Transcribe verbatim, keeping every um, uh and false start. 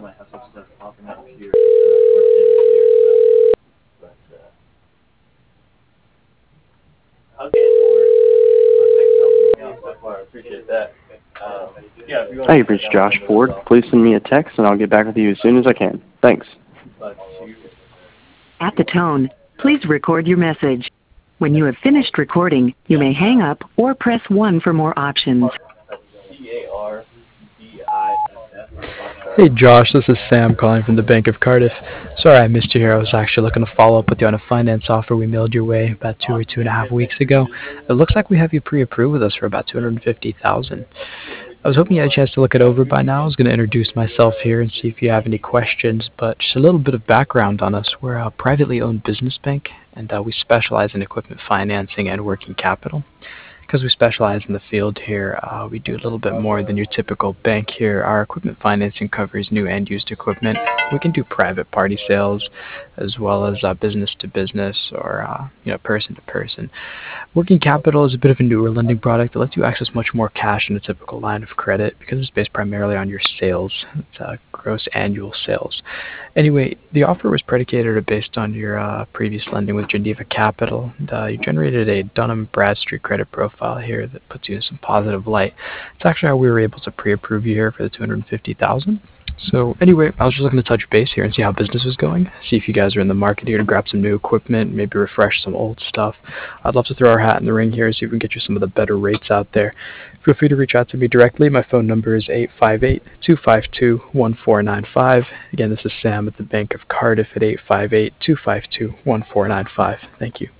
Hi, you've reached Josh Ford. Please send me a text and I'll get back with you as soon as I can. Thanks. At the tone, please record your message. When you have finished recording, you may hang up or press one for more options. Hey Josh, this is Sam calling from the Bank of Cardiff. Sorry I missed you here. I was actually looking to follow up with you on a finance offer we mailed your way about two or two and a half weeks ago. It looks like we have you pre-approved with us for about two hundred fifty thousand dollars. I was hoping you had a chance to look it over by now. I was going to introduce myself here and see if you have any questions, but just a little bit of background on us. We're a privately owned business bank, and uh, we specialize in equipment financing and working capital. Because we specialize in the field here, uh, we do a little bit more than your typical bank here. Our equipment financing covers new and used equipment. We can do private party sales as well as uh, business to business or uh, you know person to person. Working capital is a bit of a newer lending product that lets you access much more cash than a typical line of credit because it's based primarily on your sales. It's uh, gross annual sales. Anyway, the offer was predicated or based on your uh, previous lending with Geneva Capital. And, uh, you generated a Dun& Bradstreet credit profile here that puts you in some positive light. It's actually how we were able to pre-approve you here for the two hundred fifty thousand dollars. So anyway, I was just looking to touch base here and see how business is going, see if you guys are in the market here to grab some new equipment, maybe refresh some old stuff. I'd love to throw our hat in the ring here and see if we can get you some of the better rates out there. Feel free to reach out to me directly. My phone number is eight five eight, two five two, one four nine five. Again, this is Sam at the Bank of Cardiff at eight five eight, two five two, one four nine five. Thank you.